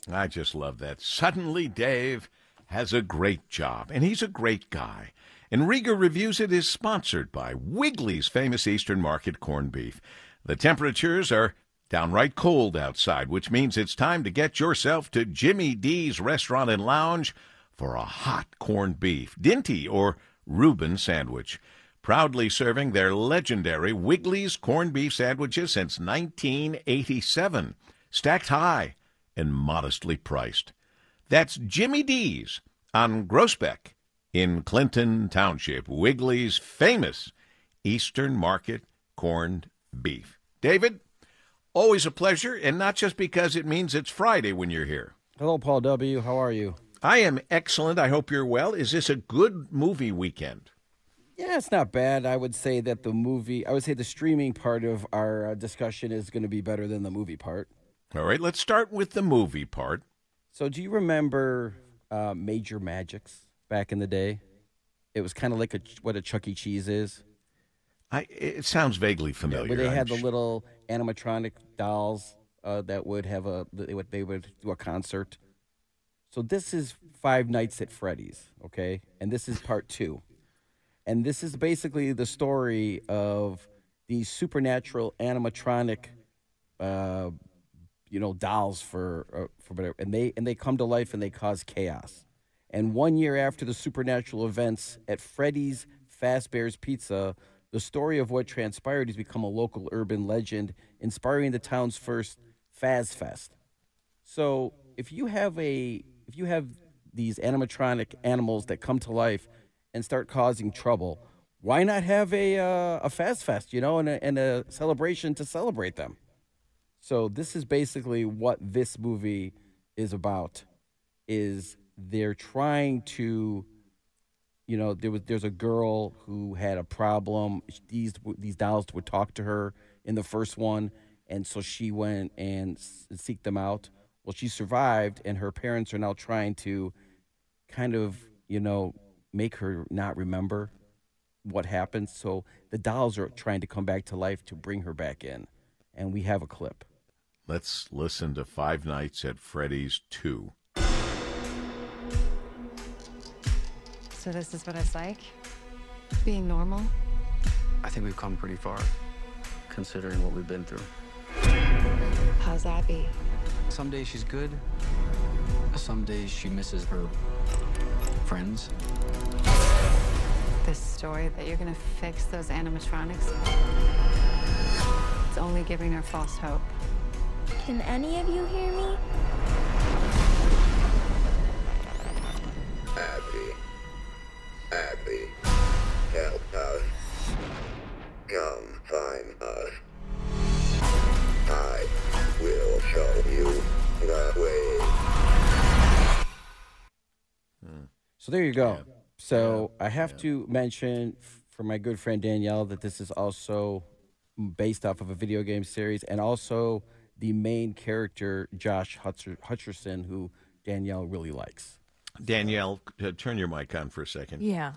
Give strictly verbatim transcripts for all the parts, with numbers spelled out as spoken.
I just love that. Suddenly Dave has a great job, and he's a great guy. And Rieger Reviews It is sponsored by Wiggly's famous Eastern Market corned beef. The temperatures are downright cold outside, which means it's time to get yourself to Jimmy D's Restaurant and Lounge for a hot corned beef, Dinty, or Reuben sandwich. Proudly serving their legendary Wiggly's corned beef sandwiches since nineteen eighty-seven. Stacked high and modestly priced. That's Jimmy D's on Groesbeck in Clinton Township. Wiggly's famous Eastern Market corned beef. David, always a pleasure, and not just because it means it's Friday when you're here. Hello, Paul W. How are you? I am excellent. I hope you're well. Is this a good movie weekend? Yeah, it's not bad. I would say that the movie, I would say the streaming part of our uh, discussion is going to be better than the movie part. All right, let's start with the movie part. So do you remember uh, Major Magics back in the day? It was kind of like a, what a Chuck E. Cheese is. I, it sounds vaguely familiar. Yeah, where they had I'm the little animatronic dolls uh, that would have a, they would, they would do a concert. So this is Five Nights at Freddy's, okay? And this is part two. And this is basically the story of these supernatural animatronic, uh, you know, dolls for uh, for whatever, and they and they come to life and they cause chaos. And one year after the supernatural events at Freddy's Fazbear's Pizza, the story of what transpired has become a local urban legend, inspiring the town's first Faz Fest. So if you have a if you have these animatronic animals that come to life and start causing trouble, why not have a uh, a Faz Fest, you know, and a, and a celebration to celebrate them? So this is basically what this movie is about. Is they're trying to, you know, there was there's a girl who had a problem. These these dolls would talk to her in the first one, and so she went and seeked them out. Well, she survived, and her parents are now trying to kind of, you know, make her not remember what happened. So the dolls are trying to come back to life to bring her back in. And we have a clip. Let's listen to Five Nights at Freddy's two. So this is what it's like? Being normal? I think we've come pretty far, considering what we've been through. How's Abby? Some days she's good. Some days she misses her friends. This story that you're gonna fix those animatronics, it's only giving her false hope. Can any of you hear me? Abby. Abby. Help us. Come find us. I will show you the way. So there you go. Yeah. So Yeah. I have Yeah. to mention f- for my good friend Danielle that this is also based off of a video game series, and also the main character, Josh Hutcher- Hutcherson, who Danielle really likes. Danielle, uh, turn your mic on for a second. Yeah.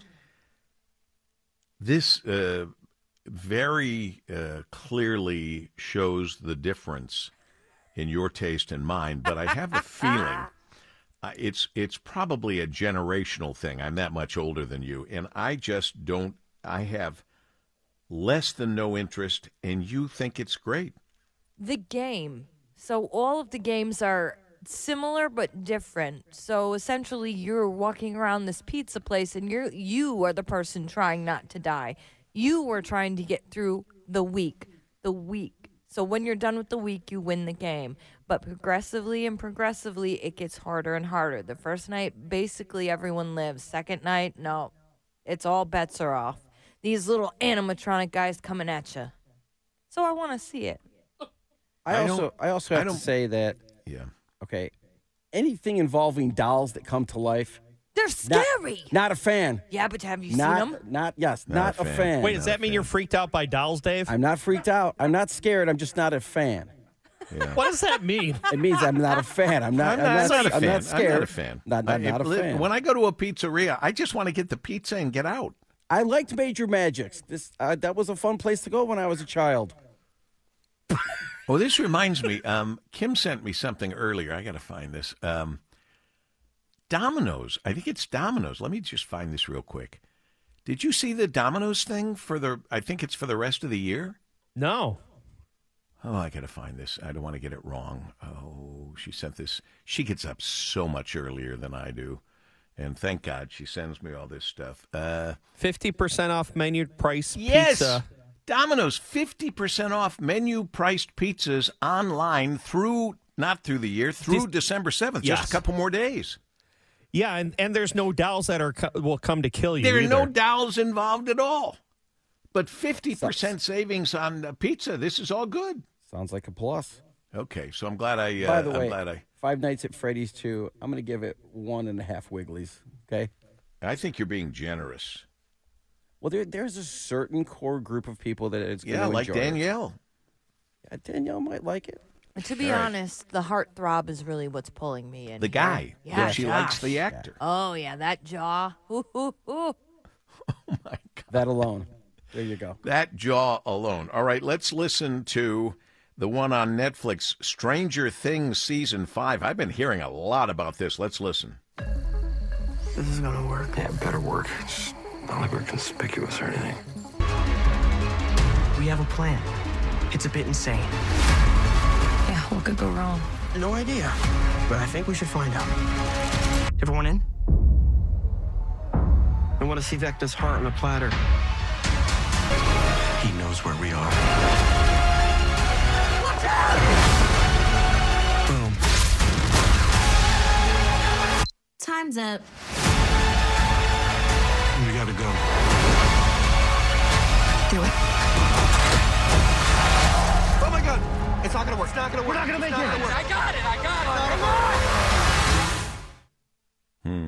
This uh, very uh, clearly shows the difference in your taste and mine, but I have a feeling uh, it's it's probably a generational thing. I'm that much older than you, and I just don't, I have less than no interest, and you think it's great. The game. So all of the games are similar but different. So essentially you're walking around this pizza place and you're you are the person trying not to die. You are trying to get through the week. The week. So when you're done with the week, you win the game. But progressively and progressively it gets harder and harder. The first night basically everyone lives. Second night, no. It's all bets are off. These little animatronic guys coming at you. So I want to see it. I, I also don't- I also I have to don't- say that Yeah. okay, anything involving dolls that come to life, They're not, scary. not a fan. Yeah, but have you Not seen them? not yes, Not not, a a fan. fan. Wait, Not does a that mean fan. you're freaked out by dolls, Dave? I'm not freaked out. I'm not scared. I'm just not a fan. Yeah. What does that mean? It means I'm not a fan. I'm not. I'm I'm not, not, a I'm fan. not scared. I'm not a fan. Not, not, I- not a it- fan. When I go to a pizzeria, I just want to get the pizza and get out. I liked Major Magics. This uh, that was a fun place to go when I was a child. Oh, this reminds me. Um, Kim sent me something earlier. I got to find this. Um, Domino's. I think it's Domino's. Let me just find this real quick. Did you see the Domino's thing for the? I think it's for the rest of the year. No. Oh, I got to find this. I don't want to get it wrong. Oh, she sent this. She gets up so much earlier than I do, and thank God she sends me all this stuff. Uh, fifty percent off menu price yes. pizza. Domino's, fifty percent off menu-priced pizzas online through, not through the year, through Dis- December seventh. Yes. Just a couple more days. Yeah, and, and there's no dolls that are co- will come to kill you There are either. no dowels involved at all. But fifty percent savings on uh, pizza. This is all good. Sounds like a plus. Okay, so I'm glad I. Uh, By the I'm way, glad I. Five Nights at Freddy's two. I'm going to give it one and a half Wigglies. Okay. I think you're being generous. Well, there, there's a certain core group of people that it's going Yeah, to like enjoy it. Danielle. Yeah, Danielle might like it. To be All right. honest, the heartthrob is really what's pulling me in. The here. guy. Yeah, she Josh. likes the actor. Oh yeah, that jaw. Ooh, ooh, ooh. Oh my God. That alone. There you go. That jaw alone. All right, let's listen to the one on Netflix, Stranger Things Season five. I've been hearing a lot about this. Let's listen. This is gonna work. Yeah, it better work. It's not like we're conspicuous or anything. We have a plan. It's a bit insane. Yeah, what could go wrong? No idea, but I think we should find out. Everyone in? I want to see Vecna's heart on a platter. He knows where we are. Watch out! Boom. Time's up. We gotta go. Do it. Oh my God! It's not gonna work. It's not gonna work. We're not gonna make it. I got it. I got it. Hmm.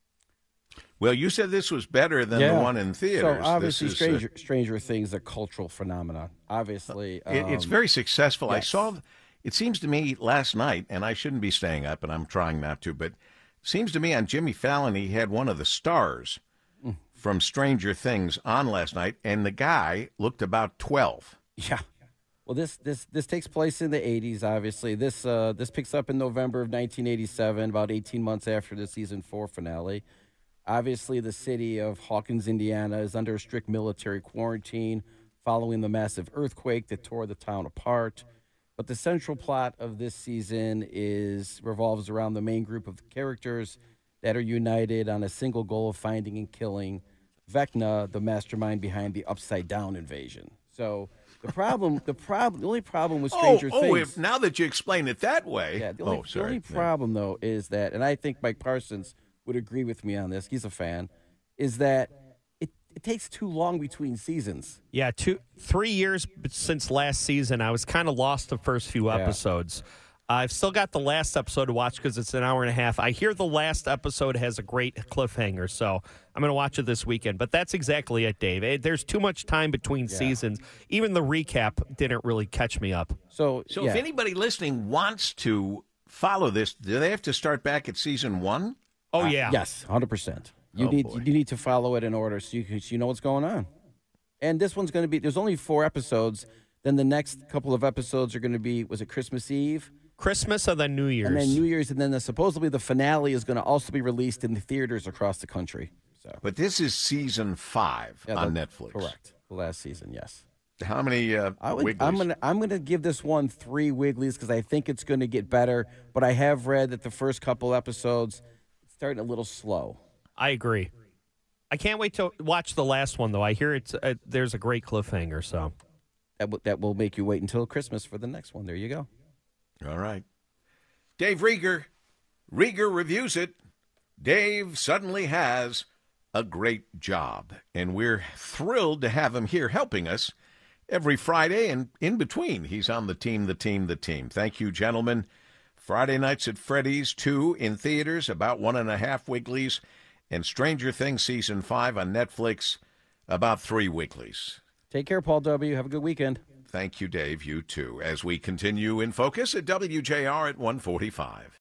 Well, you said this was better than the one in theaters. So obviously, This is, Stranger, Stranger Things, a cultural phenomenon. Obviously, uh, it- it's um, very successful. I yes. saw, it seems to me last night, and I shouldn't be staying up, and I'm trying not to, but it seems to me on Jimmy Fallon, he had one of the stars Mm. from Stranger Things on last night, and the guy looked about twelve. Yeah. Well, this this this takes place in the eighties. Obviously, this uh, this picks up in November of nineteen eighty-seven, about eighteen months after the season four finale. Obviously, the city of Hawkins, Indiana, is under a strict military quarantine following the massive earthquake that tore the town apart. But the central plot of this season is revolves around the main group of characters that are united on a single goal of finding and killing Vecna, the mastermind behind the Upside Down invasion. So the problem, the problem, the only problem with Stranger oh, Things. oh, if, now that you explain it that way. Yeah, the only, oh, the sorry. only problem, though, is that, and I think Mike Parsons would agree with me on this, he's a fan, is that it, it takes too long between seasons. Yeah, two, three years since last season. I was kind of lost the first few Yeah. episodes. I've still got the last episode to watch because it's an hour and a half. I hear the last episode has a great cliffhanger, so I'm going to watch it this weekend. But that's exactly it, Dave. Eh, There's too much time between Yeah. seasons. Even the recap didn't really catch me up. So, So yeah. if anybody listening wants to follow this, do they have to start back at season one? Oh, Uh, yeah. Yes, one hundred percent. You Oh, need boy. you need to follow it in order so you can, so you know what's going on. And this one's going to be, there's only four episodes. Then the next couple of episodes are going to be, was it Christmas Eve? Christmas and then New Year's. And then New Year's, and then the, supposedly the finale is going to also be released in the theaters across the country. So But this is season five yeah, on the- Netflix. Correct. The last season, yes. How many uh, I would, Wigglies? I'm gonna I'm gonna give this one three Wigglies because I think it's going to get better. But I have read that the first couple episodes it's starting a little slow. I agree. I can't wait to watch the last one, though. I hear it's uh, there's a great cliffhanger, so. That w- that will make you wait until Christmas for the next one. There you go. All right. Dave Rieger. Rieger reviews it. Dave suddenly has a great job, and we're thrilled to have him here helping us every Friday, and in between, he's on the team, the team, the team. Thank you, gentlemen. Friday Nights at Freddy's two in theaters, about one and a half Wigglies, and Stranger Things Season five on Netflix, about three Wigglies. Take care, Paul W. Have a good weekend. Thank you, Dave. You too. As we continue in focus at W J R at one forty-five.